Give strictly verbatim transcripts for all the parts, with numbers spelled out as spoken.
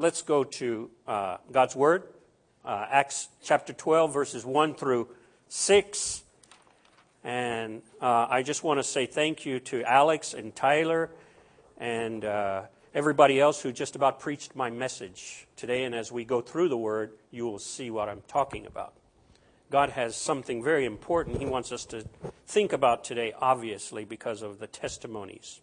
let's go to uh, God's Word, uh, Acts chapter twelve, verses one through six. And uh, I just want to say thank you to Alex and Tyler and uh, everybody else who just about preached my message today. And as we go through the Word, you will see what I'm talking about. God has something very important He wants us to think about today, obviously, because of the testimonies.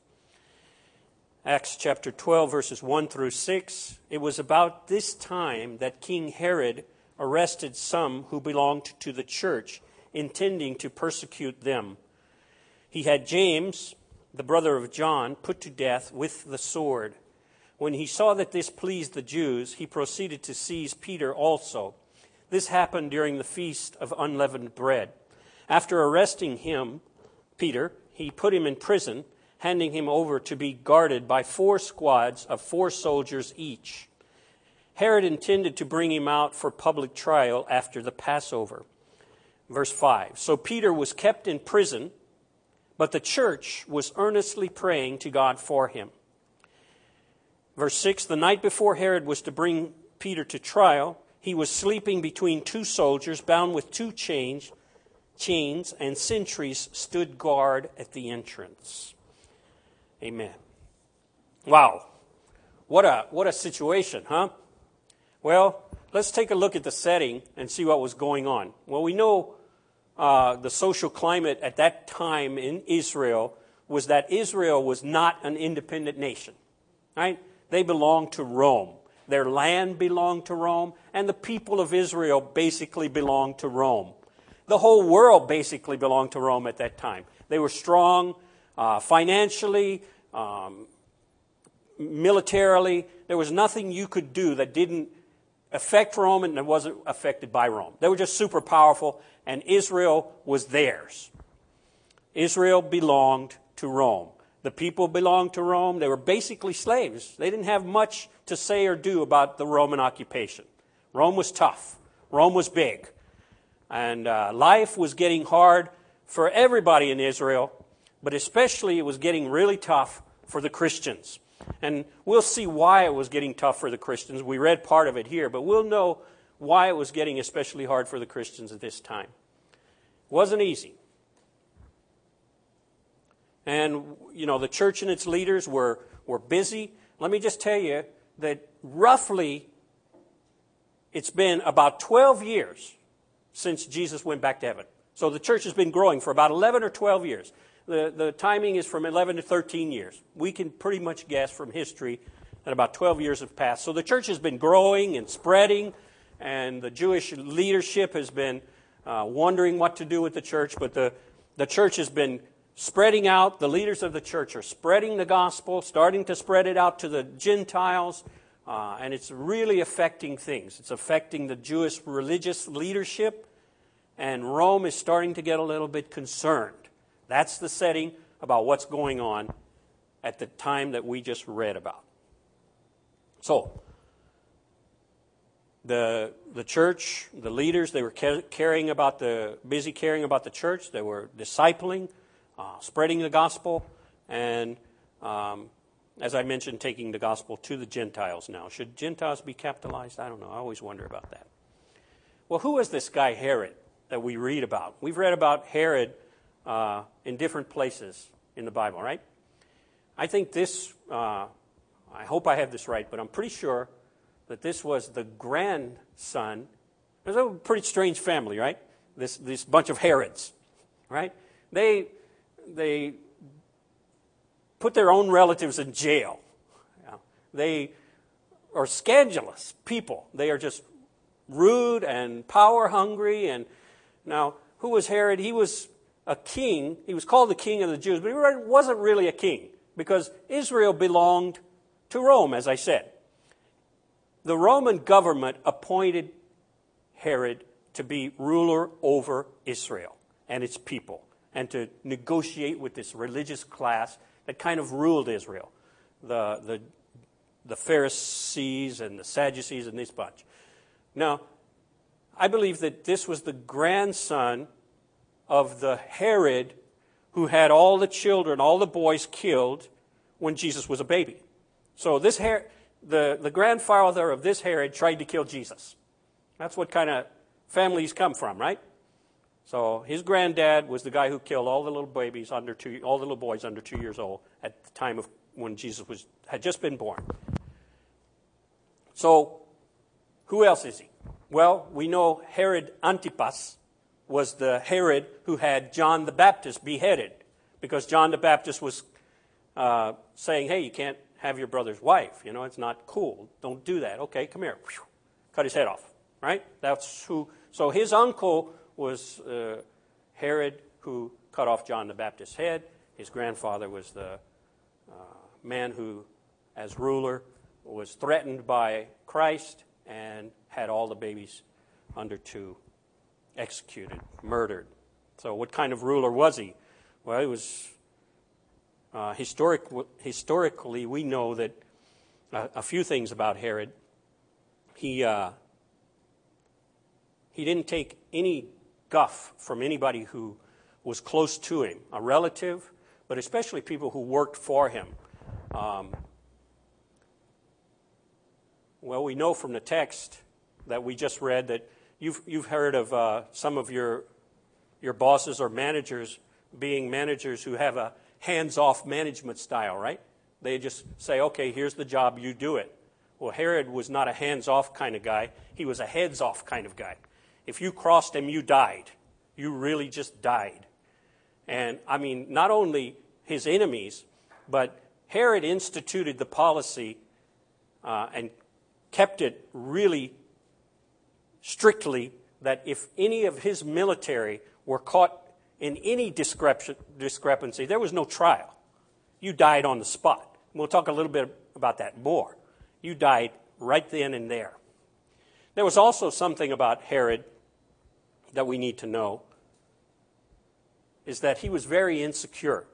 Acts chapter twelve, verses one through six. It was about this time that King Herod arrested some who belonged to the church, intending to persecute them. He had James, the brother of John, put to death with the sword. When he saw that this pleased the Jews, he proceeded to seize Peter also. This happened during the feast of unleavened bread. After arresting him, Peter, he put him in prison, handing him over to be guarded by four squads of four soldiers each. Herod intended to bring him out for public trial after the Passover. Verse five, so Peter was kept in prison, but the church was earnestly praying to God for him. Verse six, the night before Herod was to bring Peter to trial, he was sleeping between two soldiers, bound with two chains, chains, and sentries stood guard at the entrance. Amen. Wow. What a, what a situation, huh? Well, let's take a look at the setting and see what was going on. Well, we know uh, the social climate at that time in Israel was that Israel was not an independent nation, right? They belonged to Rome. Their land belonged to Rome, and the people of Israel basically belonged to Rome. The whole world basically belonged to Rome at that time. They were strong uh, financially, um, militarily. There was nothing you could do that didn't affect Rome and it wasn't affected by Rome. They were just super powerful, and Israel was theirs. Israel belonged to Rome. The people belonged to Rome. They were basically slaves. They didn't have much to say or do about the Roman occupation. Rome was tough. Rome was big. And uh, life was getting hard for everybody in Israel, but especially it was getting really tough for the Christians. And we'll see why it was getting tough for the Christians. We read part of it here, but we'll know why it was getting especially hard for the Christians at this time. It wasn't easy. And, you know, the church and its leaders were, were busy. Let me just tell you that roughly it's been about twelve years since Jesus went back to heaven. So the church has been growing for about eleven or twelve years. The, the timing is from eleven to thirteen years. We can pretty much guess from history that about twelve years have passed. So the church has been growing and spreading, and the Jewish leadership has been uh, wondering what to do with the church, but the, the church has been spreading out. The leaders of the church are spreading the gospel, starting to spread it out to the Gentiles, uh, and it's really affecting things. It's affecting the Jewish religious leadership, and Rome is starting to get a little bit concerned. That's the setting about what's going on at the time that we just read about. So, the the church, the leaders, they were caring about the busy caring about the church. They were discipling, uh, spreading the gospel, and um, as I mentioned, taking the gospel to the Gentiles now. Should Gentiles be capitalized? I don't know. I always wonder about that. Well, who is this guy Herod that we read about? We've read about Herod uh, in different places in the Bible, right? I think this, uh, I hope I have this right, but I'm pretty sure that this was the grandson. It was a pretty strange family, right? This this bunch of Herods, right? They they put their own relatives in jail. Yeah. They are scandalous people. They are just rude and power hungry. And now, who was Herod? He was a king. He was called the king of the Jews, but he wasn't really a king because Israel belonged to Rome, as I said. The Roman government appointed Herod to be ruler over Israel and its people and to negotiate with this religious class that kind of ruled Israel, the, the, the Pharisees and the Sadducees and this bunch. Now, I believe that this was the grandson of the Herod who had all the children, all the boys killed when Jesus was a baby. So this Herod, the, the grandfather of this Herod tried to kill Jesus. That's what kind of families come from, right? So his granddad was the guy who killed all the little babies under two, all the little boys under two years old at the time of when Jesus was had just been born. So who else is he? Well, we know Herod Antipas was the Herod who had John the Baptist beheaded, because John the Baptist was uh, saying, hey, you can't have your brother's wife. You know, it's not cool. Don't do that. Okay, come here. Whew. Cut his head off, right? That's who. So his uncle was uh, Herod, who cut off John the Baptist's head. His grandfather was the uh, man who, as ruler, was threatened by Christ and had all the babies under two executed, murdered. So what kind of ruler was he? Well, he was, uh, historic, historically, we know that uh, a few things about Herod. He, uh, he didn't take any guff from anybody who was close to him, a relative, but especially people who worked for him. Um, well, we know from the text that we just read that you've you've heard of uh, some of your your bosses or managers being managers who have a hands-off management style, right? They just say, okay, here's the job, you do it. Well, Herod was not a hands-off kind of guy. He was a heads-off kind of guy. If you crossed him, you died. You really just died. And, I mean, not only his enemies, but Herod instituted the policy uh, and kept it really strictly that if any of his military were caught in any discrep- discrepancy, there was no trial. You died on the spot. We'll talk a little bit about that more. You died right then and there. There was also something about Herod that we need to know, is that he was very insecure.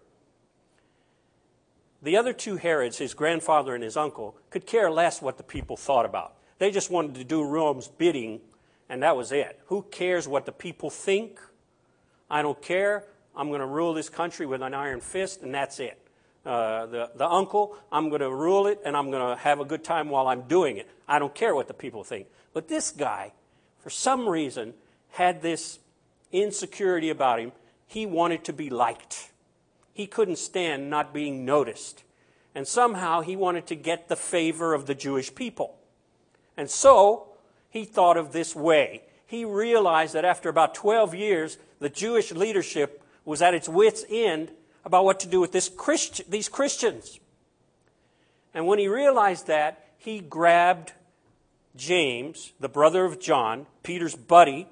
The other two Herods, his grandfather and his uncle, could care less what the people thought about. They just wanted to do Rome's bidding, and that was it. Who cares what the people think? I don't care. I'm going to rule this country with an iron fist, and that's it. Uh, the, the uncle, I'm going to rule it, and I'm going to have a good time while I'm doing it. I don't care what the people think. But this guy, for some reason, had this insecurity about him. He wanted to be liked. He couldn't stand not being noticed. And somehow he wanted to get the favor of the Jewish people. And so he thought of this way. He realized that after about twelve years, the Jewish leadership was at its wits' end about what to do with this Christ- these Christians. And when he realized that, he grabbed James, the brother of John, Peter's buddy,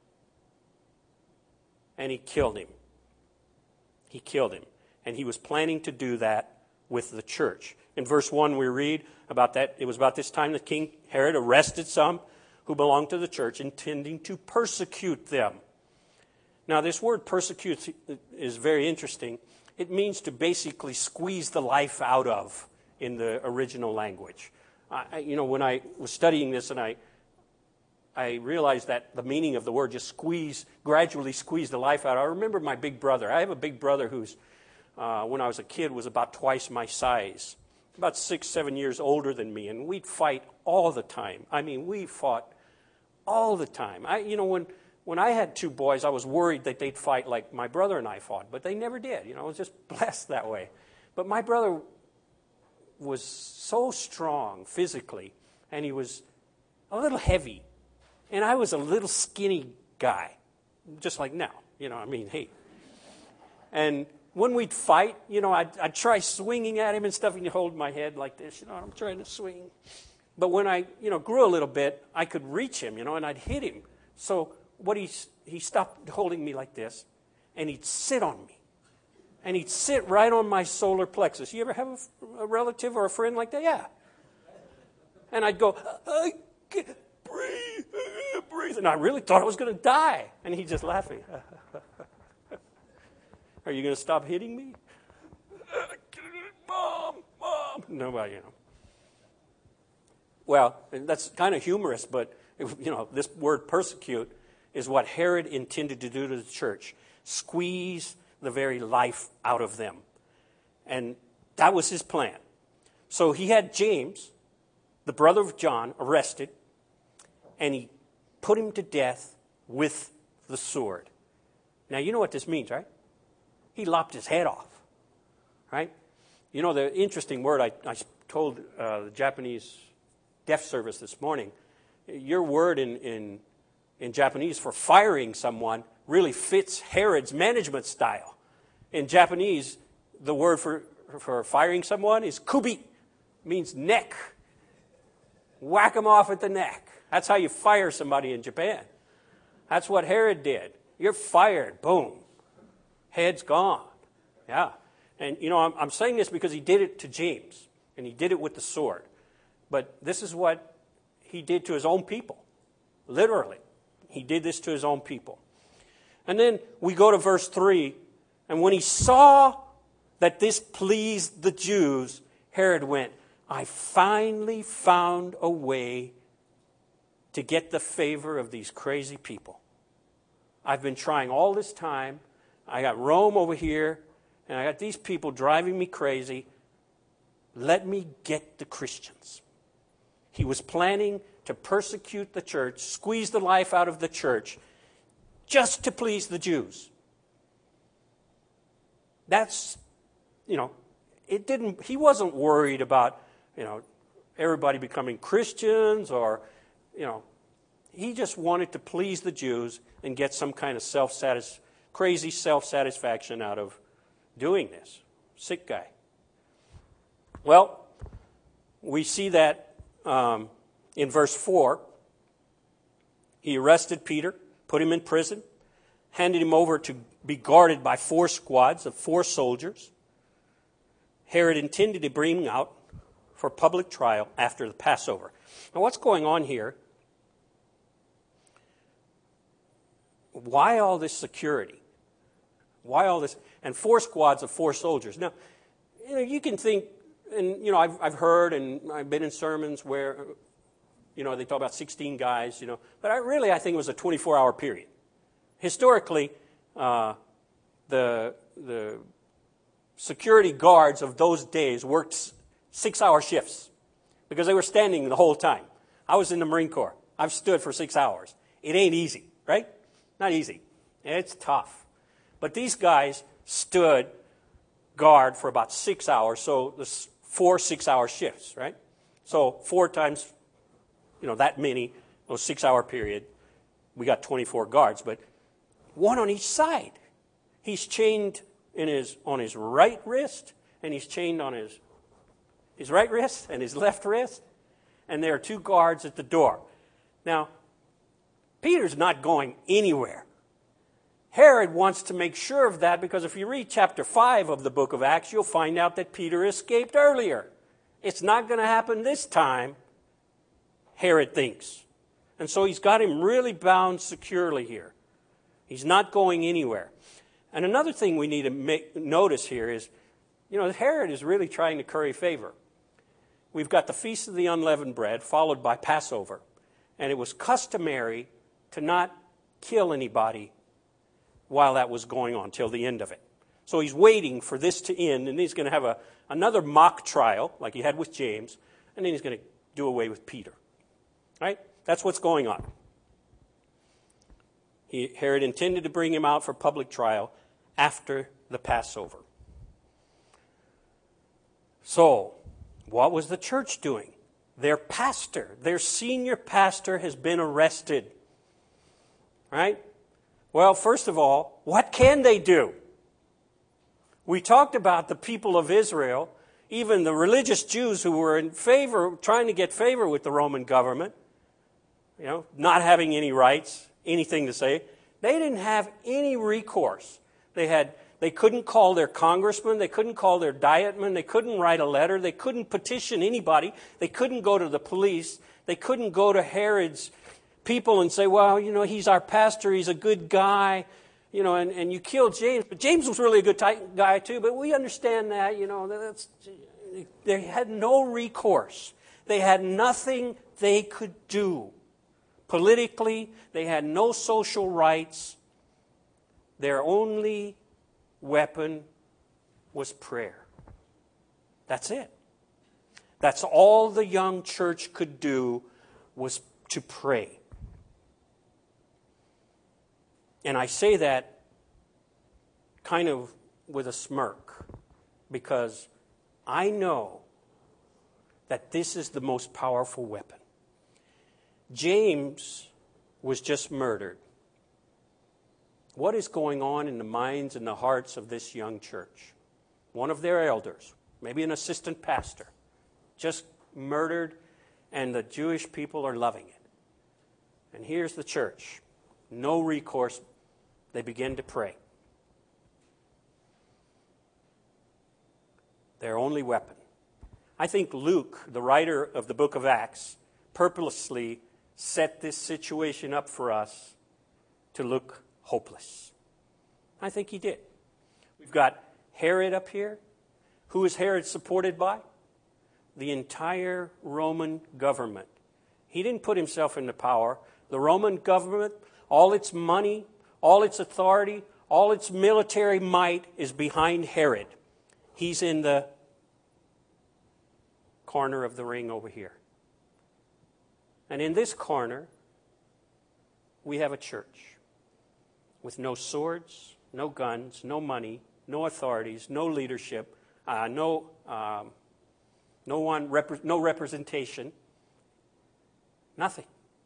and he killed him. He killed him. And he was planning to do that with the church. In verse one we read about that. It was about this time that King Herod arrested some who belonged to the church, intending to persecute them. Now this word persecute is very interesting. It means to basically squeeze the life out of in the original language. I, you know, when I was studying this and I I realized that the meaning of the word just squeeze, gradually squeeze the life out. I remember my big brother. I have a big brother who's, uh, when I was a kid, was about twice my size, about six, seven years older than me, and we'd fight all the time. I mean, we fought all the time. I, you know, when when I had two boys, I was worried that they'd fight like my brother and I fought, but they never did. You know, I was just blessed that way. But my brother was so strong physically, and he was a little heavy. And I was a little skinny guy, just like now, you know, I mean, hey. And when we'd fight, you know, I'd, I'd try swinging at him and stuff, and he'd hold my head like this, you know, I'm trying to swing. But when I, you know, grew a little bit, I could reach him, you know, and I'd hit him. So what he, he stopped holding me like this, and he'd sit on me. And he'd sit right on my solar plexus. You ever have a, a relative or a friend like that? Yeah. And I'd go, I can't breathe, breathe. And I really thought I was going to die. And he's just laughing. Are you going to stop hitting me? Mom, Mom. Nobody, you know. Well, that's kind of humorous, but, you know, this word persecute is what Herod intended to do to the church. Squeeze the very life out of them. And that was his plan. So he had James, the brother of John, arrested, and he put him to death with the sword. Now, you know what this means, right? He lopped his head off, right? You know, the interesting word I, I told uh, the Japanese deaf service this morning, your word in, in, in Japanese for firing someone really fits Herod's management style. In Japanese, the word for, for firing someone is kubi, means neck. Whack them off at the neck. That's how you fire somebody in Japan. That's what Herod did. You're fired. Boom. Head's gone. Yeah. And, you know, I'm, I'm saying this because he did it to James, and he did it with the sword. But this is what he did to his own people. Literally. He did this to his own people. And then we go to verse three, and when he saw that this pleased the Jews, Herod went, I finally found a way to get the favor of these crazy people. I've been trying all this time. I got Rome over here, and I got these people driving me crazy. Let me get the Christians. He was planning to persecute the church, squeeze the life out of the church, just to please the Jews. That's, you know, it didn't, he wasn't worried about, you know, everybody becoming Christians or, you know, he just wanted to please the Jews and get some kind of self-satis- crazy self-satisfaction out of doing this. Sick guy. Well, we see that um, in verse four. He arrested Peter, put him in prison, handed him over to be guarded by four squads of four soldiers. Herod intended to bring him out for public trial after the Passover. Now, what's going on here? Why all this security? Why all this? And four squads of four soldiers. Now, you know, you can think, and you know, I've I've heard and I've been in sermons where, you know, they talk about sixteen guys, you know, but I really I think it was a twenty-four hour period. Historically, uh, the the security guards of those days worked six hour shifts because they were standing the whole time. I was in the Marine Corps. I've stood for six hours. It ain't easy, right? Not easy. It's tough. But these guys stood guard for about six hours, so there's four six-hour shifts, right? So four times, you know, that many, those six-hour period, we got twenty-four guards, but one on each side. He's chained in his on his right wrist, and he's chained on his his right wrist and his left wrist, and there are two guards at the door. Now, Peter's not going anywhere. Herod wants to make sure of that because if you read chapter five of the book of Acts, you'll find out that Peter escaped earlier. It's not going to happen this time, Herod thinks. And so he's got him really bound securely here. He's not going anywhere. And another thing we need to make, notice here is, you know, Herod is really trying to curry favor. We've got the Feast of the Unleavened Bread, followed by Passover. And it was customary to not kill anybody while that was going on, till the end of it. So he's waiting for this to end, and he's going to have a, another mock trial, like he had with James, and then he's going to do away with Peter. Right? That's what's going on. He, Herod intended to bring him out for public trial after the Passover. So, what was the church doing? Their pastor, their senior pastor has been arrested. Right? Well, first of all, what can they do? We talked about the people of Israel, even the religious Jews who were in favor, trying to get favor with the Roman government, you know, not having any rights, anything to say. They didn't have any recourse. They had, they couldn't call their congressman, they couldn't call their dietman, they couldn't write a letter, they couldn't petition anybody, they couldn't go to the police, they couldn't go to Herod's people and say, well, you know, he's our pastor, he's a good guy, you know, and, and you killed James. But James was really a good type guy too, but we understand that, you know, that's, they had no recourse. They had nothing they could do. Politically, they had no social rights. Their only weapon was prayer. That's it. That's all the young church could do, was to pray. And I say that kind of with a smirk, because I know that this is the most powerful weapon. James was just murdered. What is going on in the minds and the hearts of this young church? One of their elders, maybe an assistant pastor, just murdered, and the Jewish people are loving it. And here's the church. No recourse. They begin to pray. Their only weapon. I think Luke, the writer of the book of Acts, purposely set this situation up for us to look hopeless. I think he did. We've got Herod up here. Who is Herod supported by? The entire Roman government. He didn't put himself into power. The Roman government, all its money, all its authority, all its military might is behind Herod. He's in the corner of the ring over here. And in this corner, we have a church with no swords, no guns, no money, no authorities, no leadership, uh, no um, no one rep- no representation, nothing.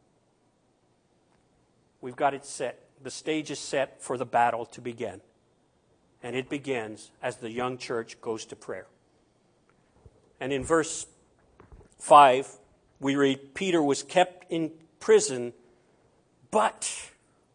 We've got it set. The stage is set for the battle to begin. And it begins as the young church goes to prayer. And in verse five, we read, Peter was kept in prison, but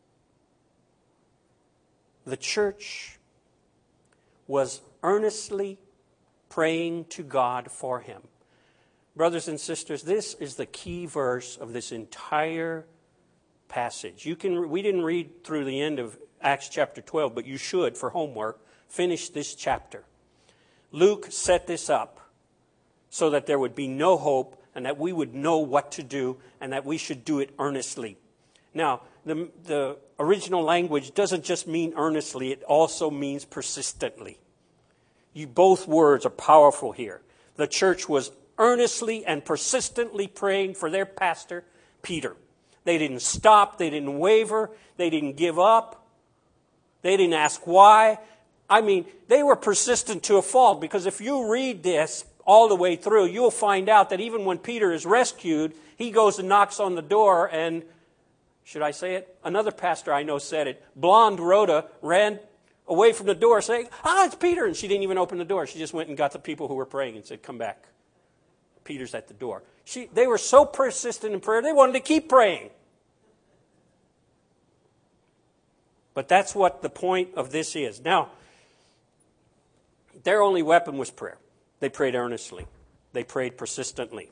the church was earnestly praying to God for him. Brothers and sisters, this is the key verse of this entire passage. You can we didn't read through the end of Acts chapter twelve, but you should, for homework, finish this chapter. Luke set this up so that there would be no hope and that we would know what to do and that we should do it earnestly. Now, the, the original language doesn't just mean earnestly, it also means persistently. You, both words are powerful here. The church was earnestly and persistently praying for their pastor, Peter. They didn't stop. They didn't waver. They didn't give up. They didn't ask why. I mean, they were persistent to a fault, because if you read this all the way through, you'll find out that even when Peter is rescued, he goes and knocks on the door, and, should I say it? Another pastor I know said it. Blonde Rhoda ran away from the door saying, ah, it's Peter. And she didn't even open the door. She just went and got the people who were praying and said, come back. Peter's at the door. She, they were so persistent in prayer, they wanted to keep praying. But that's what the point of this is. Now, their only weapon was prayer. They prayed earnestly. They prayed persistently.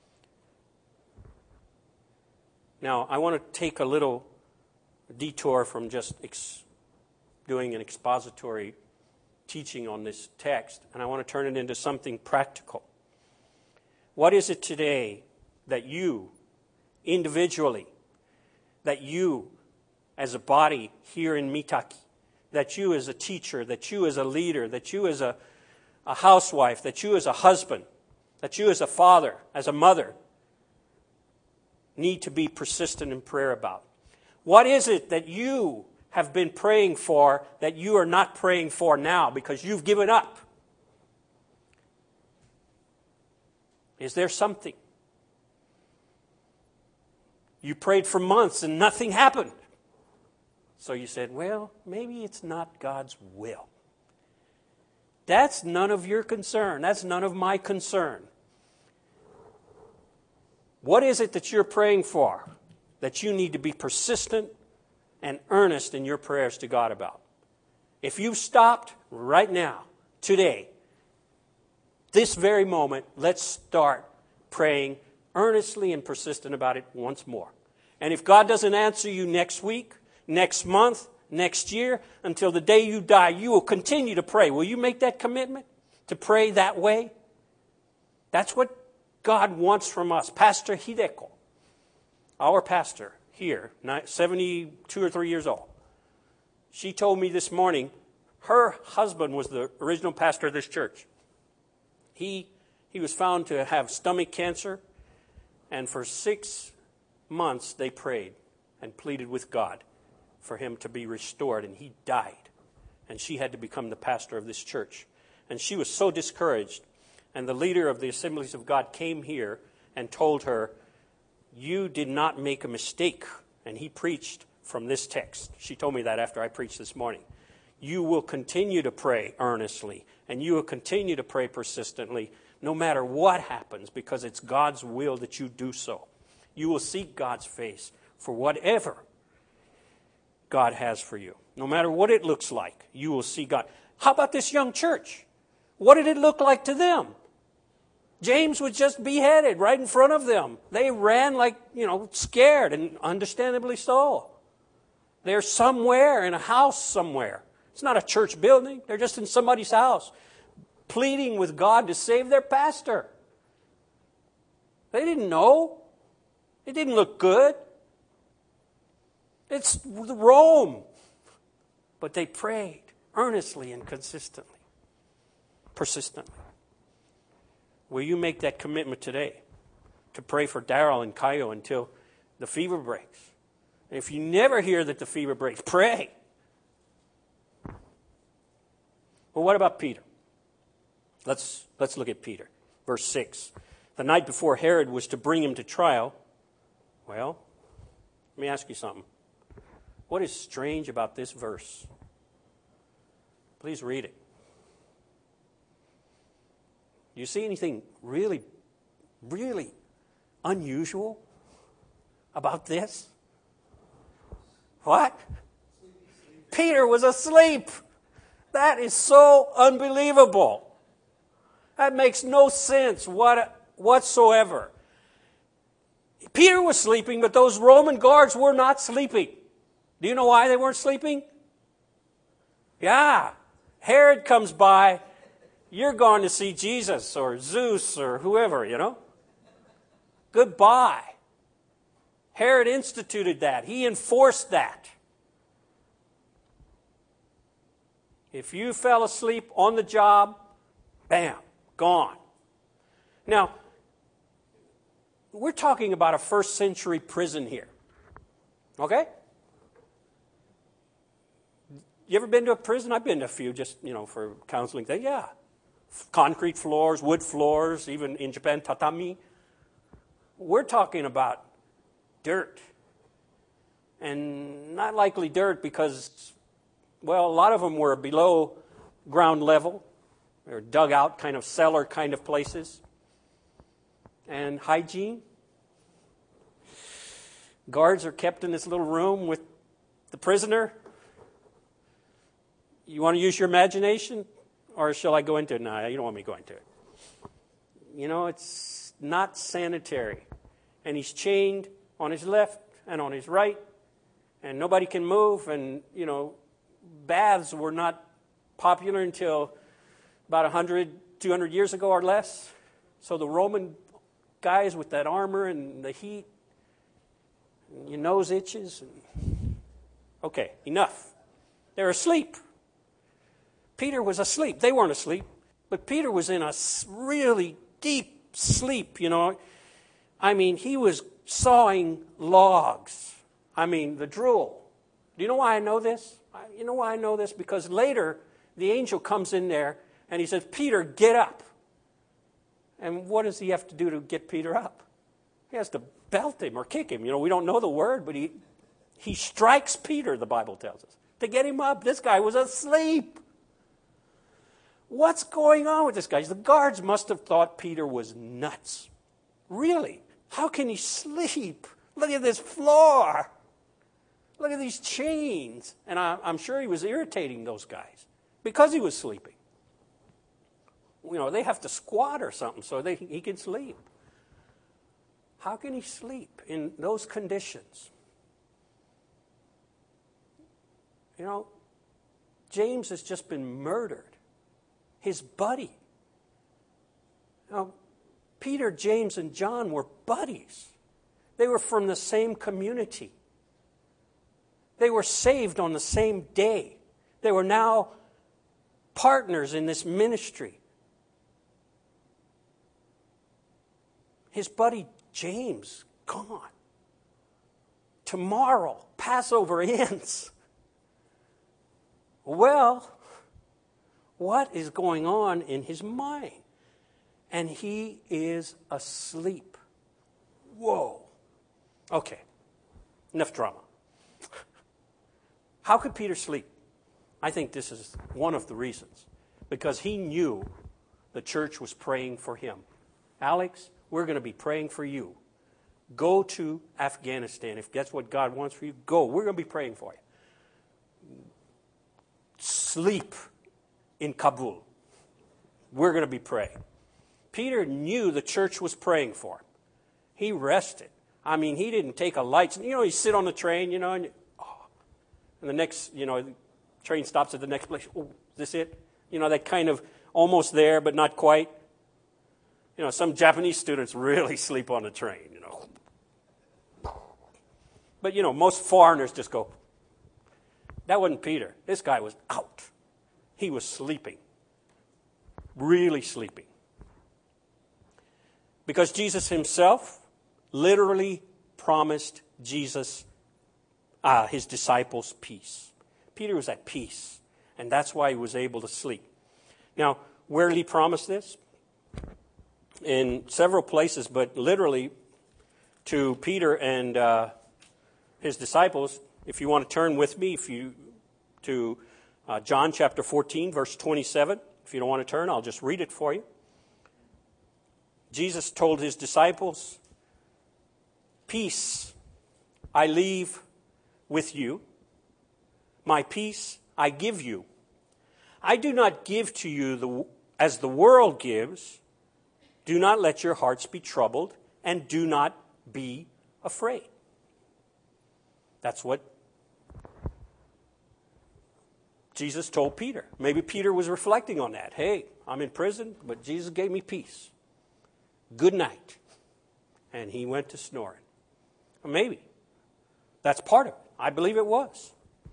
Now, I want to take a little detour from just ex- doing an expository teaching on this text, and I want to turn it into something practical. What is it today that you, individually, that you, as a body here in Mitaki, that you as a teacher, that you as a leader, that you as a, a housewife, that you as a husband, that you as a father, as a mother, need to be persistent in prayer about? What is it that you have been praying for that you are not praying for now because you've given up? Is there something? You prayed for months and nothing happened. So you said, well, maybe it's not God's will. That's none of your concern. That's none of my concern. What is it that you're praying for that you need to be persistent and earnest in your prayers to God about? If you've stopped right now, today, this very moment, let's start praying earnestly and persistent about it once more. And if God doesn't answer you next week, next month, next year, until the day you die, you will continue to pray. Will you make that commitment to pray that way? That's what God wants from us. Pastor Hideko, our pastor here, seventy-two or three years old, she told me this morning her husband was the original pastor of this church. He He was found to have stomach cancer, and for six months they prayed and pleaded with God for him to be restored, and he died. And she had to become the pastor of this church. And she was so discouraged. And the leader of the Assemblies of God came here and told her, you did not make a mistake. And he preached from this text. She told me that after I preached this morning. You will continue to pray earnestly, and you will continue to pray persistently, no matter what happens, because it's God's will that you do so. You will seek God's face for whatever God has for you. No matter what it looks like, you will see God. How about this young church? What did it look like to them? James was just beheaded right in front of them. They ran like, you know, scared, and understandably so. They're somewhere in a house somewhere. It's not a church building. They're just in somebody's house, pleading with God to save their pastor. They didn't know. It didn't look good. It's Rome. But they prayed earnestly and consistently, persistently. Will you make that commitment today to pray for Daryl and Kayo until the fever breaks? And if you never hear that the fever breaks, pray. Well, what about Peter? Let's, let's look at Peter. Verse six. The night before Herod was to bring him to trial. Well, let me ask you something. What is strange about this verse? Please read it. Do you see anything really, really unusual about this? What? Peter was asleep. That is so unbelievable. That makes no sense what, whatsoever. Peter was sleeping, but those Roman guards were not sleeping. Do you know why they weren't sleeping? Yeah. Herod comes by. You're going to see Jesus or Zeus or whoever, you know. Goodbye. Herod instituted that. He enforced that. If you fell asleep on the job, bam, gone. Now, we're talking about a first century prison here. Okay? You ever been to a prison? I've been to a few just, you know, for counseling things. Yeah. Concrete floors, wood floors, even in Japan, tatami. We're talking about dirt. And not likely dirt because, well, a lot of them were below ground level. They were dug out, kind of cellar kind of places. And hygiene. Guards are kept in this little room with the prisoner. You want to use your imagination? Or shall I go into it? No, you don't want me to go into it. You know, it's not sanitary. And he's chained on his left and on his right. And nobody can move. And, you know, baths were not popular until about one hundred, two hundred years ago or less. So the Roman guys with that armor and the heat, and your nose itches. And... Okay, enough. They're asleep. Peter was asleep. They weren't asleep. But Peter was in a really deep sleep, you know. I mean, he was sawing logs. I mean, the drool. Do you know why I know this? You know why I know this? Because later, the angel comes in there and he says, Peter, get up. And what does he have to do to get Peter up? He has to belt him or kick him. You know, we don't know the word, but he, he strikes Peter, the Bible tells us, to get him up. This guy was asleep. What's going on with this guy? The guards must have thought Peter was nuts. Really? How can he sleep? Look at this floor. Look at these chains. And I, I'm sure he was irritating those guys because he was sleeping. You know, they have to squat or something so they, he can sleep. How can he sleep in those conditions? You know, James has just been murdered. His buddy. Now, Peter, James, and John were buddies. They were from the same community. They were saved on the same day. They were now partners in this ministry. His buddy James, gone. Tomorrow, Passover ends. Well, what is going on in his mind? And he is asleep. Whoa. Okay, enough drama. How could Peter sleep? I think this is one of the reasons. Because he knew the church was praying for him. Alex, we're going to be praying for you. Go to Afghanistan. If that's what God wants for you, go. We're going to be praying for you. Sleep in Kabul. We're going to be praying. Peter knew the church was praying for him. He rested. I mean, he didn't take a light. You know, you sit on the train, you know, and, oh, and the next, you know, the train stops at the next place. Oh, is this it? You know, that kind of almost there, but not quite. You know, some Japanese students really sleep on the train, you know. But, you know, most foreigners just go. That wasn't Peter. This guy was out. He was sleeping. Really sleeping. Because Jesus himself literally promised Jesus, uh, his disciples, peace. Peter was at peace, and that's why he was able to sleep. Now, where did he promise this? In several places, but literally to Peter and uh, his disciples. If you want to turn with me, if you to uh, John chapter fourteen, verse twenty-seven. If you don't want to turn, I'll just read it for you. Jesus told his disciples, "Peace I leave with you. My peace I give you. I do not give to you the, as the world gives. Do not let your hearts be troubled, and do not be afraid." That's what Jesus told Peter. Maybe Peter was reflecting on that. Hey, I'm in prison, but Jesus gave me peace. Good night. And he went to snoring. Maybe. That's part of it. I believe it was.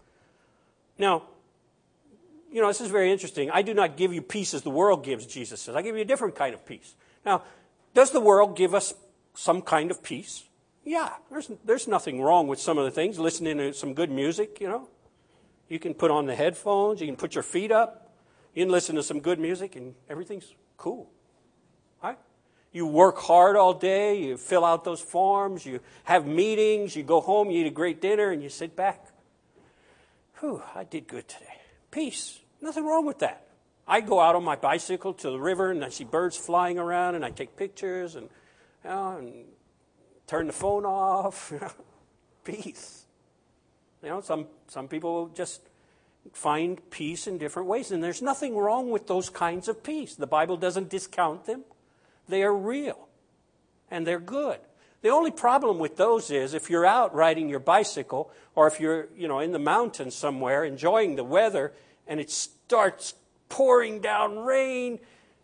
Now, you know, this is very interesting. I do not give you peace as the world gives, Jesus says. I give you a different kind of peace. Now, does the world give us some kind of peace? Yeah, there's there's nothing wrong with some of the things. Listening to some good music, you know. You can put on the headphones. You can put your feet up. You can listen to some good music, and everything's cool. Right? You work hard all day. You fill out those forms. You have meetings. You go home. You eat a great dinner, and you sit back. Whew, I did good today. Peace. Nothing wrong with that. I go out on my bicycle to the river, and I see birds flying around, and I take pictures, and, you know, and turn the phone off. Peace. You know, some, some people just find peace in different ways, and there's nothing wrong with those kinds of peace. The Bible doesn't discount them. They are real, and they're good. The only problem with those is if you're out riding your bicycle, or if you're, you know, in the mountains somewhere enjoying the weather, and it starts pouring down rain,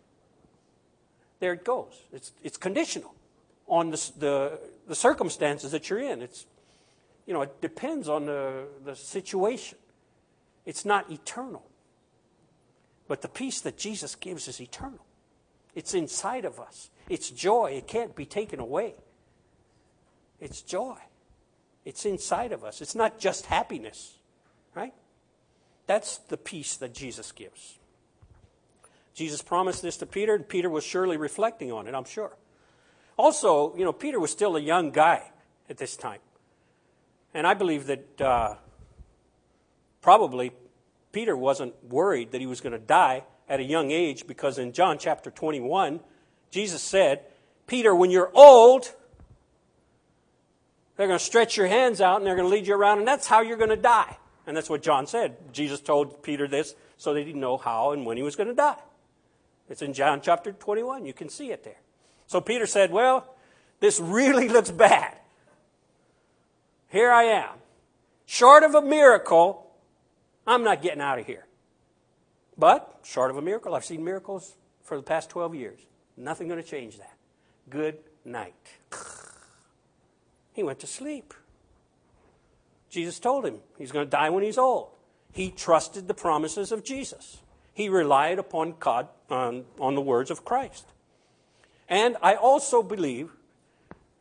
there it goes. It's it's conditional on the the, the circumstances that you're in. It's, you know, it depends on the, the situation. It's not eternal. But the peace that Jesus gives is eternal. It's inside of us. It's joy. It can't be taken away. It's joy. It's inside of us. It's not just happiness, right? That's the peace that Jesus gives. Jesus promised this to Peter, and Peter was surely reflecting on it, I'm sure. Also, you know, Peter was still a young guy at this time. And I believe that uh, probably Peter wasn't worried that he was going to die at a young age, because in John chapter twenty-one, Jesus said, "Peter, when you're old, they're going to stretch your hands out and they're going to lead you around, and that's how you're going to die." And that's what John said. Jesus told Peter this so that he'd know how and when he was going to die. It's in John chapter twenty-one. You can see it there. So Peter said, "Well, this really looks bad. Here I am. Short of a miracle, I'm not getting out of here. But, short of a miracle, I've seen miracles for the past twelve years. Nothing going to change that. Good night." He went to sleep. Jesus told him he's going to die when he's old. He trusted the promises of Jesus. He relied upon God, on, on the words of Christ. And I also believe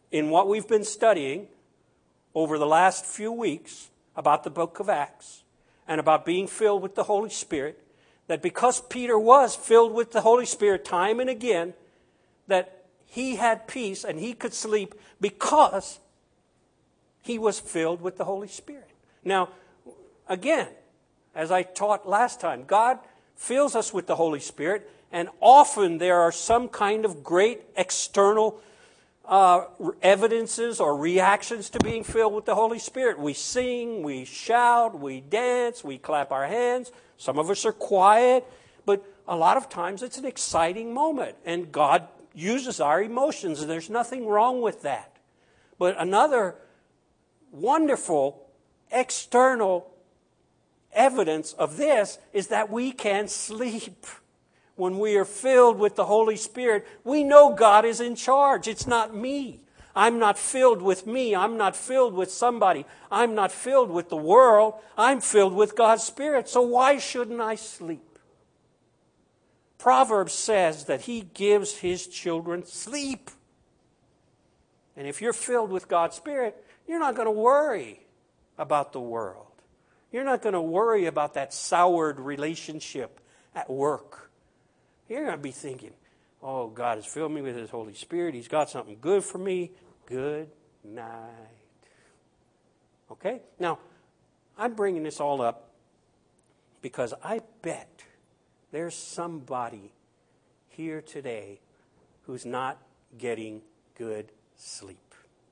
in what we've been studying over the last few weeks about the book of Acts and about being filled with the Holy Spirit, that because Peter was filled with the Holy Spirit time and again, that he had peace and he could sleep because he was filled with the Holy Spirit. Now, again, as I taught last time, God fills us with the Holy Spirit, and often there are some kind of great external uh, evidences or reactions to being filled with the Holy Spirit. We sing, we shout, we dance, we clap our hands. Some of us are quiet, but a lot of times it's an exciting moment, and God uses our emotions, and there's nothing wrong with that. But another wonderful external evidence of this is that we can sleep. When we are filled with the Holy Spirit, we know God is in charge. It's not me. I'm not filled with me. I'm not filled with somebody. I'm not filled with the world. I'm filled with God's Spirit. So why shouldn't I sleep? Proverbs says that He gives His children sleep. And if you're filled with God's Spirit, you're not going to worry about the world. You're not going to worry about that soured relationship at work. You're going to be thinking, oh, God has filled me with His Holy Spirit. He's got something good for me. Good night. Okay? Now, I'm bringing this all up because I bet there's somebody here today who's not getting good sleep.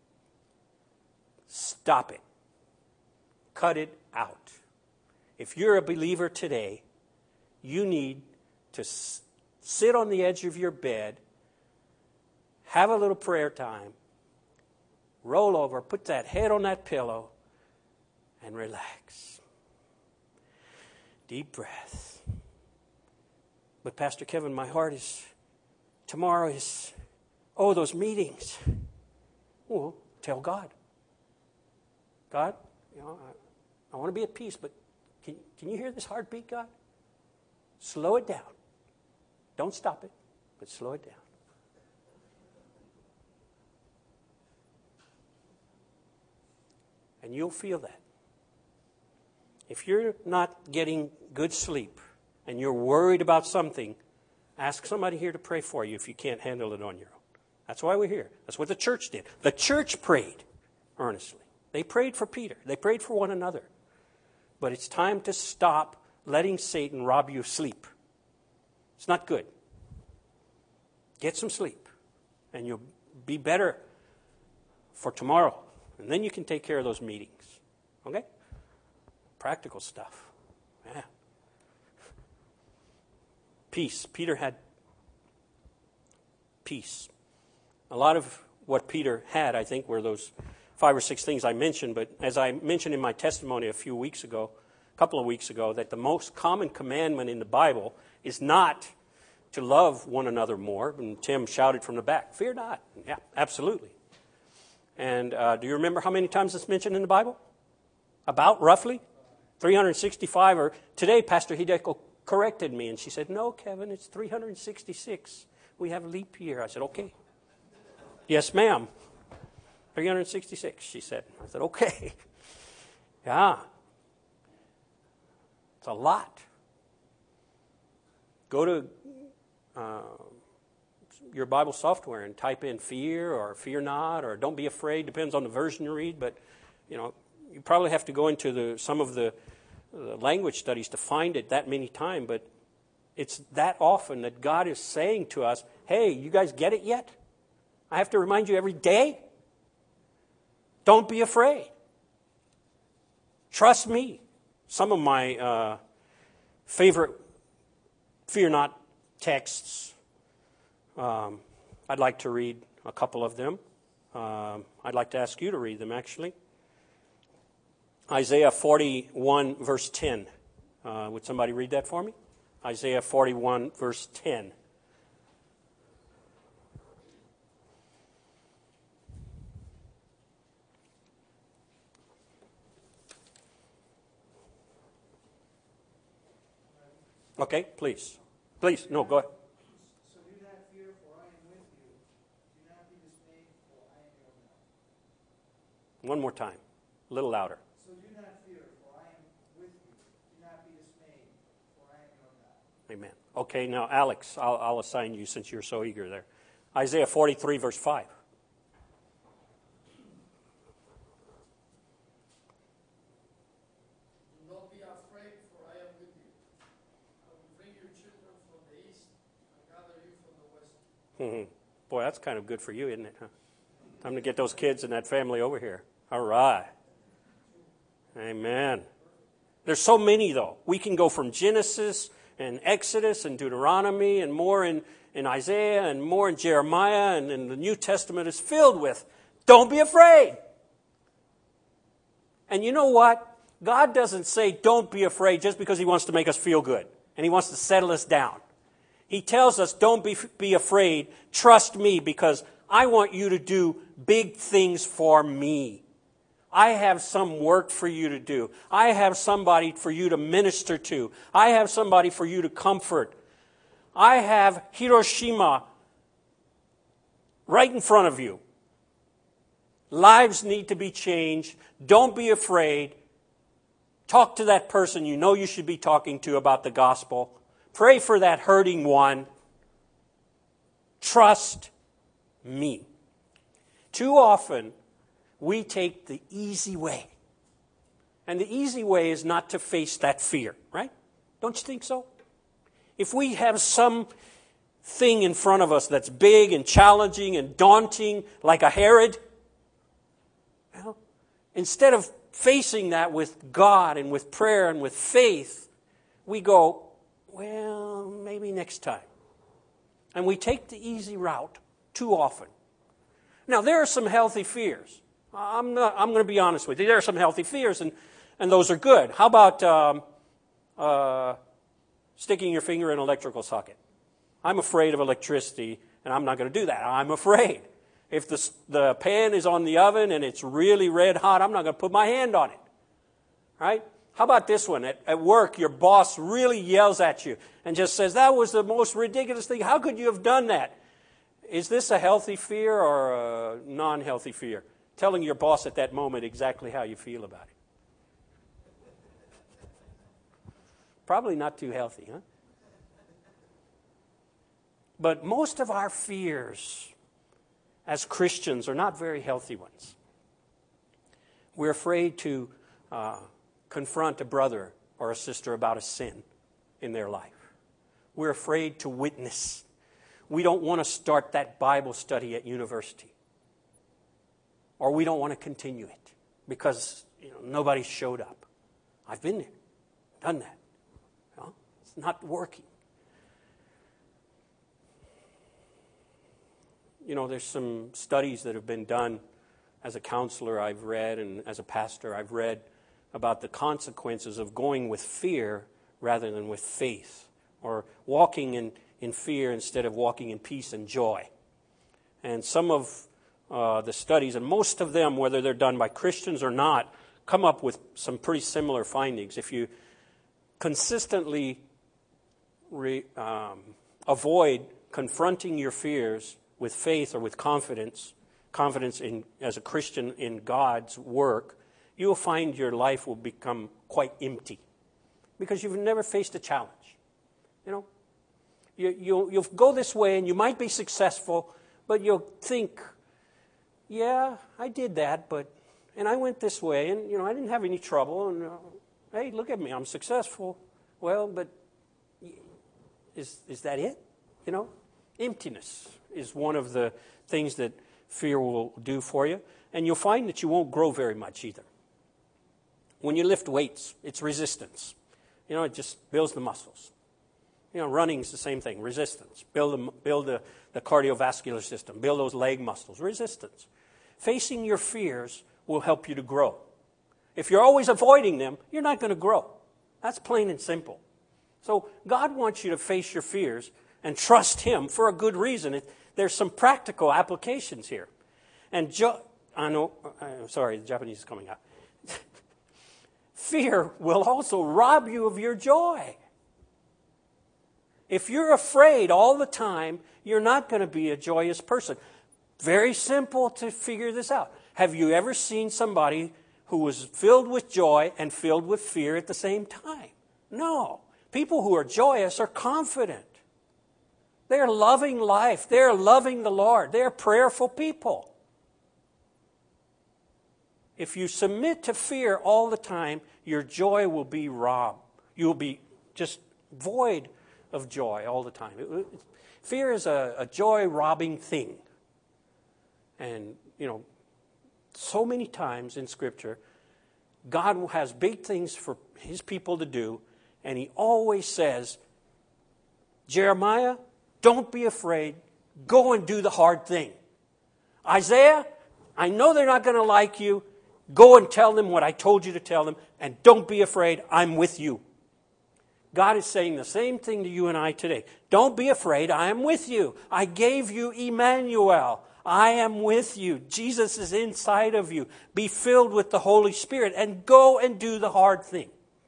Stop it. Cut it out. If you're a believer today, you need to s- sit on the edge of your bed, have a little prayer time, roll over, put that head on that pillow, and relax. Deep breath. But Pastor Kevin, my heart is, tomorrow is, oh, those meetings. Well, tell God. God, you know, I, I want to be at peace, but can, can you hear this heartbeat, God? Slow it down. Don't stop it, but slow it down. And you'll feel that. If you're not getting good sleep and you're worried about something, ask somebody here to pray for you if you can't handle it on your own. That's why we're here. That's what the church did. The church prayed earnestly. They prayed for Peter. They prayed for one another. But it's time to stop letting Satan rob you of sleep. It's not good. Get some sleep, and you'll be better for tomorrow. And then you can take care of those meetings. Okay? Practical stuff. Yeah. Peace. Peter had peace. A lot of what Peter had, I think, were those five or six things I mentioned. But as I mentioned in my testimony a few weeks ago, a couple of weeks ago, that the most common commandment in the Bible is not to love one another more. And Tim shouted from the back, fear not. Yeah, absolutely. And uh, do you remember how many times it's mentioned in the Bible? About, roughly? three hundred sixty-five. Or today, Pastor Hideko corrected me, and she said, no, Kevin, it's three hundred sixty-six. We have leap year. I said, okay. Yes, ma'am. three hundred sixty-six, she said. I said, okay. Yeah. It's a lot. Go to uh, your Bible software and type in fear or fear not or don't be afraid. Depends on the version you read, but you know you probably have to go into the some of the, the language studies to find it that many times. But it's that often that God is saying to us, "Hey, you guys get it yet? I have to remind you every day. Don't be afraid. Trust me." Some of my uh, favorite fear not texts, um, I'd like to read a couple of them. Um, I'd like to ask you to read them, actually. Isaiah forty-one, verse ten. Uh, would somebody read that for me? Isaiah forty-one, verse ten. Okay, please. Please, no, go ahead. So do not fear, for I am with you. Do not be dismayed, for I am your God. time, a little louder. So do not fear, for I am with you. Do not be dismayed, for I am your God. Amen. Okay, now Alex, I'll, I'll assign you since you're so eager there. Isaiah forty-three, verse five. Do not be afraid, for I am with you. I will bring your children from the east and gather you from the west. Boy, that's kind of good for you, isn't it? Huh? Time to get those kids and that family over here. All right. Amen. There's so many, though. We can go from Genesis and Exodus and Deuteronomy and more in, in Isaiah and more in Jeremiah, and, and the New Testament is filled with, don't be afraid. And you know what? God doesn't say don't be afraid just because He wants to make us feel good and He wants to settle us down. He tells us don't be, be afraid, trust me because I want you to do big things for me. I have some work for you to do. I have somebody for you to minister to. I have somebody for you to comfort. I have Hiroshima right in front of you. Lives need to be changed. Don't be afraid. Talk to that person you know you should be talking to about the gospel. Pray for that hurting one. Trust me. Too often, we take the easy way. And the easy way is not to face that fear, right? Don't you think so? If we have some thing in front of us that's big and challenging and daunting, like a Herod, well, instead of facing that with God and with prayer and with faith, we go, well, maybe next time. And we take the easy route too often. Now, there are some healthy fears. I'm not, I'm going to be honest with you. There are some healthy fears, and, and those are good. How about um, uh, sticking your finger in an electrical socket? I'm afraid of electricity, and I'm not going to do that. I'm afraid. If the, the pan is on the oven and it's really red hot, I'm not going to put my hand on it. Right? How about this one? At, at work, your boss really yells at you and just says, that was the most ridiculous thing. How could you have done that? Is this a healthy fear or a non-healthy fear? Telling your boss at that moment exactly how you feel about it. Probably not too healthy, huh? But most of our fears as Christians are not very healthy ones. We're afraid to uh, confront a brother or a sister about a sin in their life. We're afraid to witness. We don't want to start that Bible study at university. Or we don't want to continue it because you know, nobody showed up. I've been there, done that. You know, it's not working. You know, there's some studies that have been done as a counselor I've read and as a pastor I've read about the consequences of going with fear rather than with faith, or walking in, in fear instead of walking in peace and joy. And some of uh, the studies, and most of them, whether they're done by Christians or not, come up with some pretty similar findings. If you consistently re, um, avoid confronting your fears with faith or with confidence, confidence in as a Christian in God's work, you will find your life will become quite empty because you've never faced a challenge. You know, you, you'll, you'll go this way and you might be successful, but you'll think, yeah, I did that, but, and I went this way, and, you know, I didn't have any trouble, and, uh, hey, look at me, I'm successful. Well, but is is that it? You know, emptiness is one of the things that fear will do for you, and you'll find that you won't grow very much either. When you lift weights, it's resistance. You know, it just builds the muscles. You know, running is the same thing, resistance. Build, the, build the, the cardiovascular system, build those leg muscles, resistance. Facing your fears will help you to grow. If you're always avoiding them, you're not going to grow. That's plain and simple. So God wants you to face your fears and trust Him for a good reason. It, there's some practical applications here. And jo- I know, I'm sorry, the Japanese is coming out. Fear will also rob you of your joy. If you're afraid all the time, you're not going to be a joyous person. Very simple to figure this out. Have you ever seen somebody who was filled with joy and filled with fear at the same time? No. People who are joyous are confident. They're loving life. They're loving the Lord. They're prayerful people. If you submit to fear all the time, your joy will be robbed. You'll be just void of joy all the time. It, it, fear is a, a joy-robbing thing. And, you know, so many times in Scripture, God has big things for His people to do, and He always says, Jeremiah, don't be afraid. Go and do the hard thing. Isaiah, I know they're not going to like you. Go and tell them what I told you to tell them, and don't be afraid. I'm with you. God is saying the same thing to you and I today. Don't be afraid. I am with you. I gave you Emmanuel. I am with you. Jesus is inside of you. Be filled with the Holy Spirit and go and do the hard thing.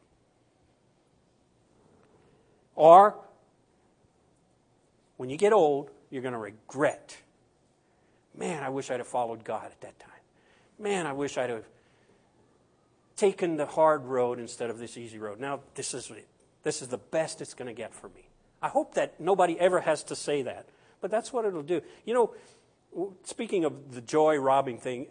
Or, when you get old, you're going to regret. Man, I wish I'd have followed God at that time. Man, I wish I'd have taken the hard road instead of this easy road. Now, this is it. This is the best it's going to get for me. I hope that nobody ever has to say that. But that's what it'll do. You know, speaking of the joy-robbing thing,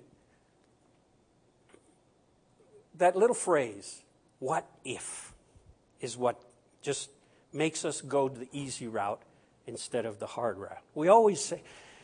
that little phrase, what if, is what just makes us go the easy route instead of the hard route. We always say,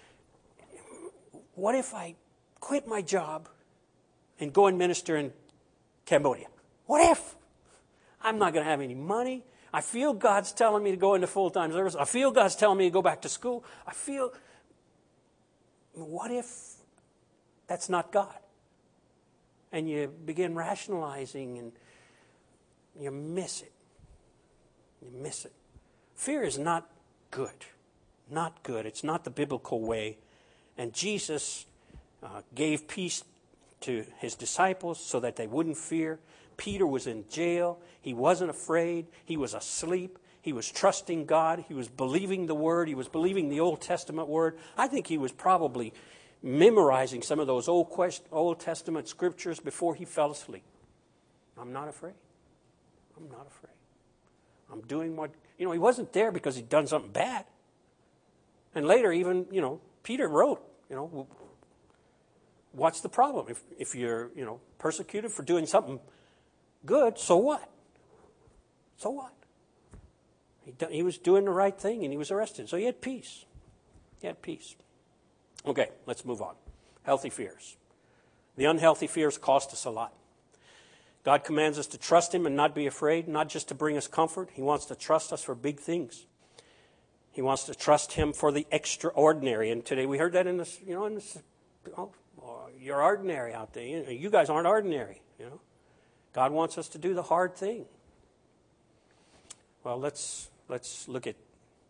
what if I quit my job and go and minister in Cambodia? What if? I'm not going to have any money. I feel God's telling me to go into full-time service. I feel God's telling me to go back to school. I feel, what if that's not God? And you begin rationalizing and you miss it. You miss it. Fear is not good. Not good. It's not the biblical way. And Jesus uh, gave peace to His disciples so that they wouldn't fear. Peter was in jail. He wasn't afraid. He was asleep. He was trusting God. He was believing the Word. He was believing the Old Testament Word. I think he was probably memorizing some of those Old, Quest- Old Testament scriptures before he fell asleep. I'm not afraid. I'm not afraid. I'm doing what... You know, he wasn't there because he'd done something bad. And later even, you know, Peter wrote, you know, what's the problem? If if you're, you know, persecuted for doing something good, so what? So what? He, do, he was doing the right thing and he was arrested. So he had peace. He had peace. Okay, let's move on. Healthy fears. The unhealthy fears cost us a lot. God commands us to trust Him and not be afraid, not just to bring us comfort. He wants to trust us for big things. He wants to trust Him for the extraordinary. And today we heard that in this, you know, in this, oh, oh, you're ordinary out there. You, you guys aren't ordinary, you know. God wants us to do the hard thing. Well, let's let's look at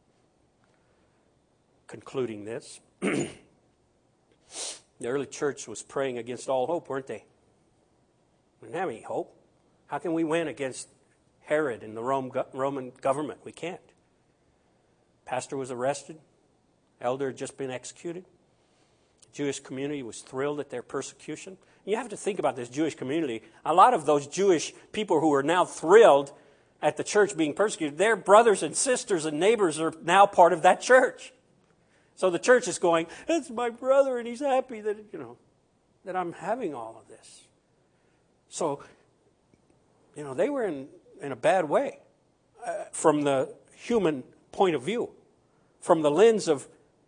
concluding this. The early church was praying against all hope, weren't they? We didn't have any hope. How can we win against Herod and the Rome, Roman government? We can't. Pastor was arrested. Elder had just been executed. The Jewish community was thrilled at their persecution. You have to think about this Jewish community. A lot of those Jewish people who are now thrilled at the church being persecuted, their brothers and sisters and neighbors are now part of that church. So the church is going, that's my brother and he's happy that, you know, that I'm having all of this. So, you know, they were in, in a bad way uh, from the human point of view. From the lens of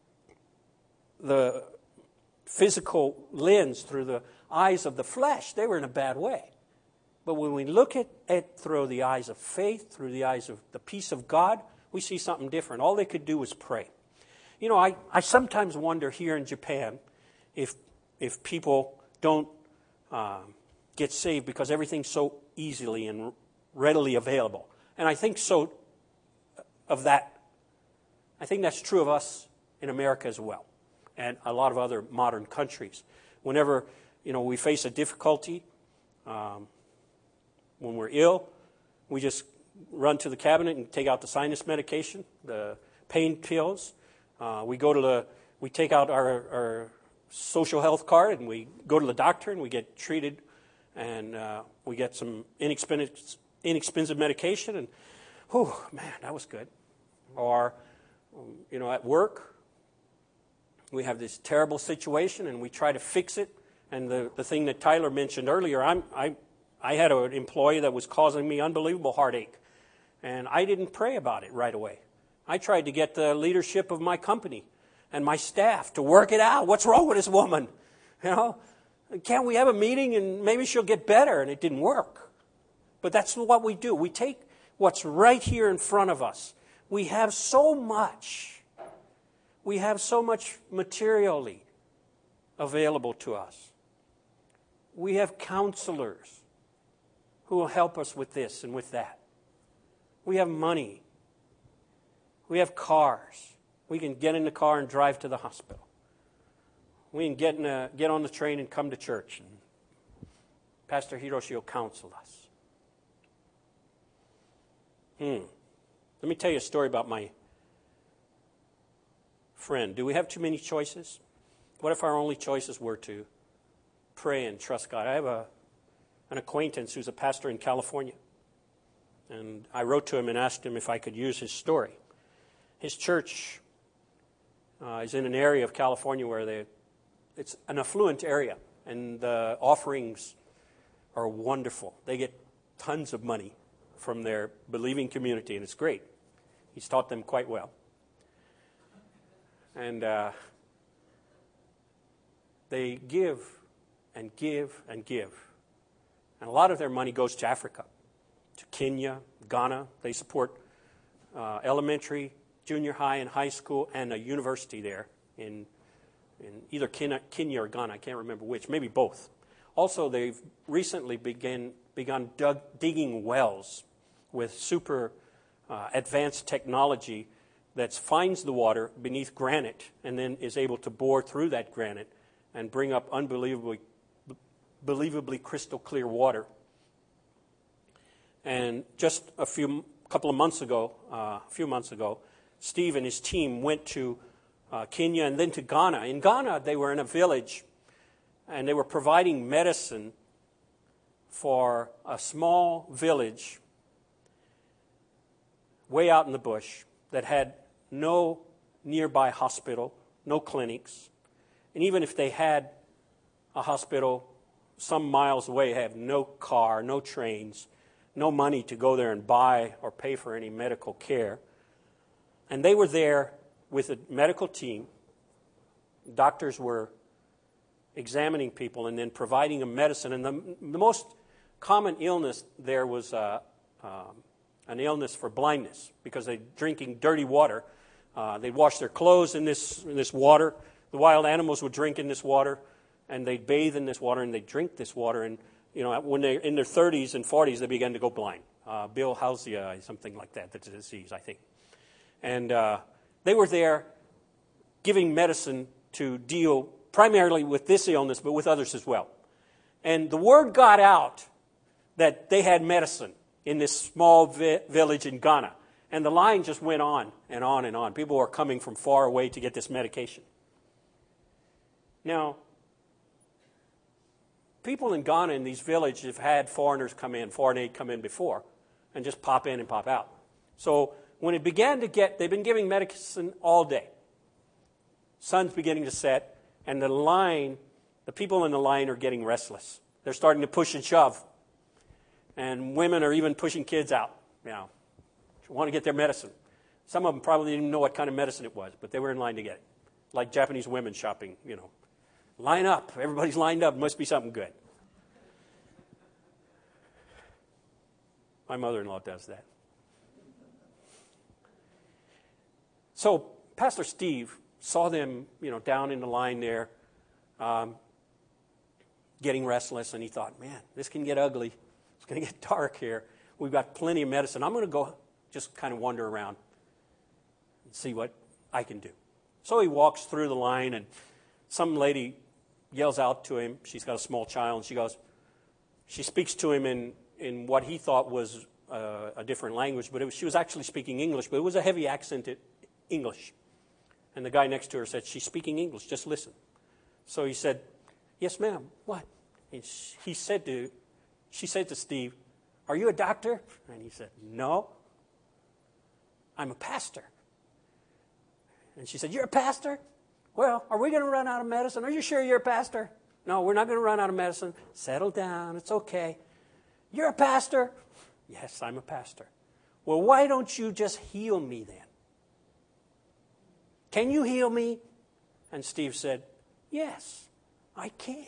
the physical lens through the eyes of the flesh, they were in a bad way. But when we look at it through the eyes of faith, through the eyes of the peace of God, we see something different. All they could do was pray. You know, I, I sometimes wonder here in Japan if if people don't um, get saved because everything's so easily and readily available. And I think so of that. I think that's true of us in America as well, and a lot of other modern countries. Whenever, you know, we face a difficulty, um, when we're ill, we just run to the cabinet and take out the sinus medication, the pain pills. Uh, we go to the, we take out our, our social health card, and we go to the doctor, and we get treated, and uh, we get some inexpensive, inexpensive medication, and, whew, man, that was good. Or, you know, at work, we have this terrible situation, and we try to fix it. And the, the thing that Tyler mentioned earlier, I'm, I I had an employee that was causing me unbelievable heartache, and I didn't pray about it right away. I tried to get the leadership of my company and my staff to work it out. What's wrong with this woman? You know, can't we have a meeting and maybe she'll get better? And it didn't work. But that's what we do. We take what's right here in front of us. We have so much. We have so much materially available to us. We have counselors who will help us with this and with that. We have money. We have cars. We can get in the car and drive to the hospital. We can get, in a, get on the train and come to church. And Pastor Hiroshi will counsel us. Hmm. Let me tell you a story about my friend. Do we have too many choices? What if our only choices were to pray and trust God? I have a, an acquaintance who's a pastor in California. And I wrote to him and asked him if I could use his story. His church uh, is in an area of California where they, it's an affluent area, and the offerings are wonderful. They get tons of money from their believing community, and it's great. He's taught them quite well. And uh, they give and give and give. And a lot of their money goes to Africa, to Kenya, Ghana. They support uh, elementary, junior high, and high school, and a university there in, in either Kenya, Kenya or Ghana. I can't remember which, maybe both. Also, they've recently began, begun dug, digging wells with super uh, advanced technology that finds the water beneath granite and then is able to bore through that granite and bring up unbelievably believably crystal clear water. And just a few couple of months ago, uh, a few months ago, Steve and his team went to uh, Kenya and then to Ghana. In Ghana, they were in a village, and they were providing medicine for a small village way out in the bush that had no nearby hospital, no clinics. And even if they had a hospital some miles away, have no car, no trains, no money to go there and buy or pay for any medical care. And they were there with a medical team. Doctors were examining people and then providing them medicine. And the, the most common illness there was uh, um, an illness for blindness, because they're drinking dirty water. Uh, they'd wash their clothes in this, in this water. The wild animals would drink in this water, and they'd bathe in this water, and they'd drink this water. And, you know, when they're in their thirties and forties, they began to go blind. Uh, bilharzia, something like that, that's a disease, I think. And uh, they were there giving medicine to deal primarily with this illness, but with others as well. And the word got out that they had medicine in this small vi- village in Ghana. And the line just went on and on and on. People were coming from far away to get this medication. Now, people in Ghana in these villages have had foreigners come in, foreign aid come in before, and just pop in and pop out. So when it began to get, they've been giving medicine all day. Sun's beginning to set, and the line, the people in the line are getting restless. They're starting to push and shove. And women are even pushing kids out, you know, want to get their medicine. Some of them probably didn't even know what kind of medicine it was, but they were in line to get it. Like Japanese women shopping, you know. Line up. Everybody's lined up. Must be something good. My mother-in-law does that. So Pastor Steve saw them, you know, down in the line there, um, getting restless, and he thought, man, this can get ugly. It's going to get dark here. We've got plenty of medicine. I'm going to go just kind of wander around and see what I can do. So he walks through the line, and some lady yells out to him. She's got a small child, and she goes, she speaks to him in, in what he thought was uh, a different language, but it was, she was actually speaking English, but it was a heavy accented English. And the guy next to her said, she's speaking English, just listen. So he said, yes, ma'am, what? And he said to, she said to Steve, are you a doctor? And he said, no, I'm a pastor. And she said, you're a pastor? Well, are we going to run out of medicine? Are you sure you're a pastor? No, we're not going to run out of medicine. Settle down. It's okay. You're a pastor? Yes, I'm a pastor. Well, why don't you just heal me then? Can you heal me? And Steve said, yes, I can.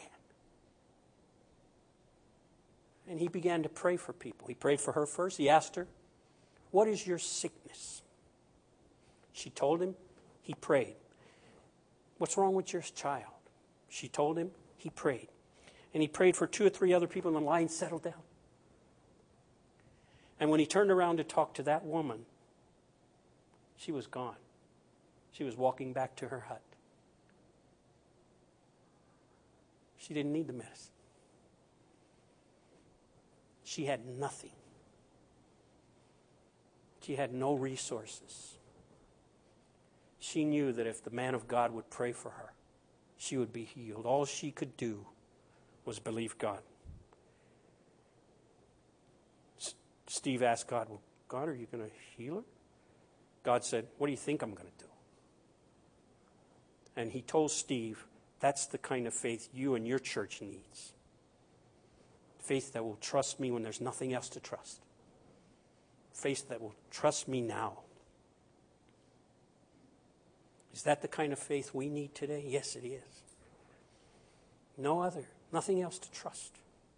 And he began to pray for people. He prayed for her first. He asked her, what is your sickness? She told him. He prayed. What's wrong with your child? She told him. He prayed. And he prayed for two or three other people, and the line settled down. And when he turned around to talk to that woman, she was gone. She was walking back to her hut. She didn't need the medicine. She had nothing. She had no resources. She knew that if the man of God would pray for her, she would be healed. All she could do was believe God. S- Steve asked God, well, God, are you going to heal her? God said, what do you think I'm going to do? And he told Steve, that's the kind of faith you and your church needs. Faith that will trust me when there's nothing else to trust. Faith that will trust me now. Is that the kind of faith we need today? Yes, it is. No other. Nothing else to trust.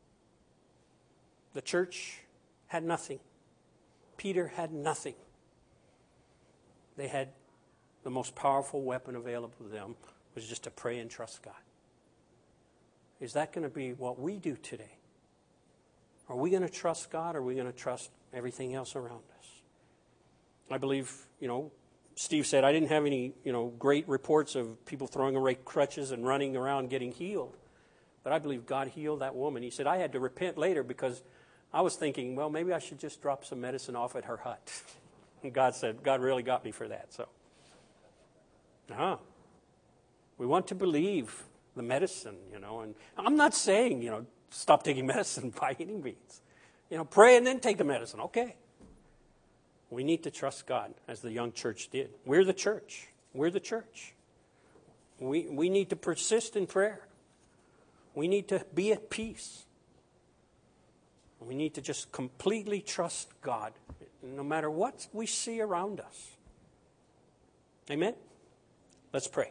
The church had nothing. Peter had nothing. They had the most powerful weapon available to them was just to pray and trust God. Is that going to be what we do today? Are we going to trust God, or are we going to trust everything else around us? I believe, you know, Steve said, I didn't have any, you know, great reports of people throwing away crutches and running around getting healed. But I believe God healed that woman. He said, I had to repent later because I was thinking, well, maybe I should just drop some medicine off at her hut. And God said, God really got me for that. So, uh-huh. We want to believe the medicine, you know. And I'm not saying, you know, stop taking medicine by any means. You know, pray and then take the medicine. Okay. We need to trust God as the young church did. We're the church. We're the church. We, we need to persist in prayer. We need to be at peace. We need to just completely trust God, no matter what we see around us. Amen? Let's pray.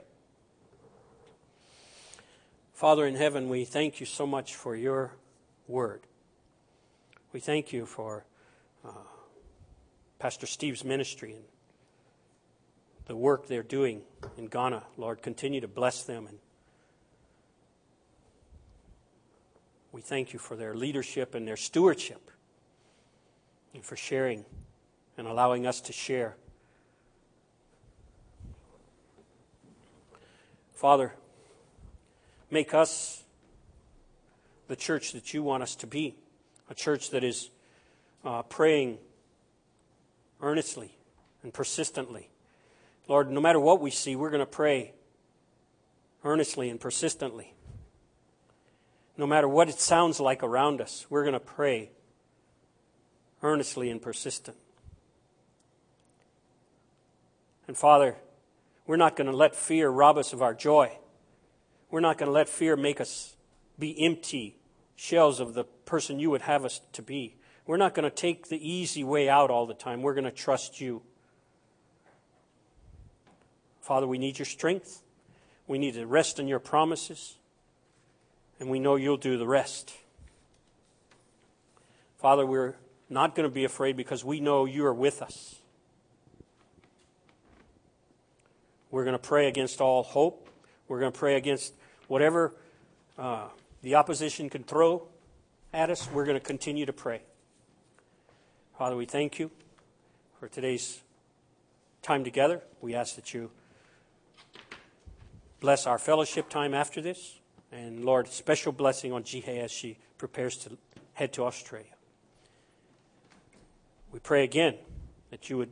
Father in heaven, we thank you so much for your word. We thank you for uh, Pastor Steve's ministry and the work they're doing in Ghana. Lord, continue to bless them. And we thank you for their leadership and their stewardship, and for sharing and allowing us to share. Father, make us the church that you want us to be, a church that is uh, praying earnestly and persistently. Lord, no matter what we see, we're going to pray earnestly and persistently. No matter what it sounds like around us, we're going to pray earnestly and persistent. And Father, we're not going to let fear rob us of our joy. We're not going to let fear make us be empty shells of the person you would have us to be. We're not going to take the easy way out all the time. We're going to trust you. Father, we need your strength. We need to rest in your promises. And we know you'll do the rest. Father, we're not going to be afraid because we know you are with us. We're going to pray against all hope. We're going to pray against whatever uh, the opposition can throw at us. We're going to continue to pray. Father, we thank you for today's time together. We ask that you bless our fellowship time after this. And Lord, special blessing on Jihei as she prepares to head to Australia. We pray again that you would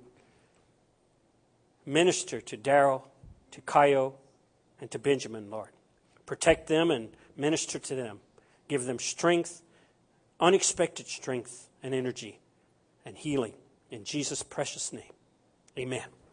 minister to Daryl, to Kaio, and to Benjamin, Lord. Protect them and minister to them. Give them strength, unexpected strength and energy and healing. In Jesus' precious name, amen.